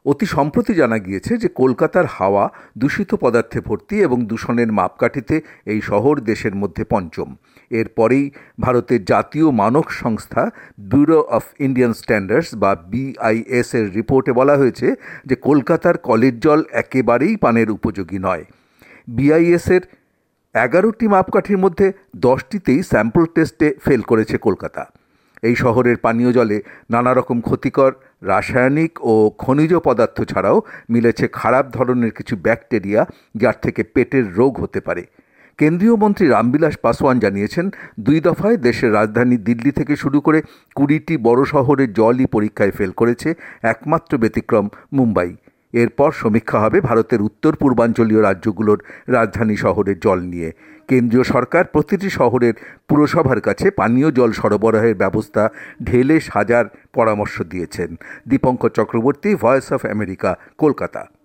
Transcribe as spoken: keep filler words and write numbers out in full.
অতি সম্প্রতি জানা গিয়েছে যে কলকাতার হাওয়া দূষিত পদার্থে ভর্তি এবং দূষণের মাপকাঠিতে এই শহর দেশের মধ্যে পঞ্চম। এরপরেই ভারতের জাতীয় মানক সংস্থা ব্যুরো অফ ইন্ডিয়ান স্ট্যান্ডার্ডস বা বিআইএস এর রিপোর্টে বলা হয়েছে যে কলকাতার কলের জল একেবারেই পানের উপযোগী নয়। বিআইএস এর এগারোটি মাপকাঠির মধ্যে দশটিতেই স্যাম্পল টেস্টে ফেল করেছে কলকাতা। এই শহরের পানীয় জলে নানা রকম ক্ষতিকর রাসায়নিক ও খনিজ পদার্থ ছাড়াও মিলেছে খারাপ ধরনের কিছু ব্যাকটেরিয়া, যার থেকে পেটের রোগ হতে পারে। কেন্দ্রীয় মন্ত্রী রামবিলাস পাসওয়ান জানিয়েছেন, দুই দফায় দেশের রাজধানী দিল্লি থেকে শুরু করে কুড়িটি বড় শহরের জলই পরীক্ষায় ফেল করেছে, একমাত্র ব্যতিক্রম মুম্বাই। এরপর সমীক্ষা হবে ভারতের উত্তর পূর্বাঞ্চলীয় রাজ্যগুলোর রাজধানী শহরের জল নিয়ে। কেন্দ্রীয় সরকার প্রতিটি শহরের পুরসভার কাছে পানীয় জল সরবরাহের ব্যবস্থা ঢেলে সাজার পরামর্শ দিয়েছেন। Dipankar Chakraborty, voice of America, Kolkata.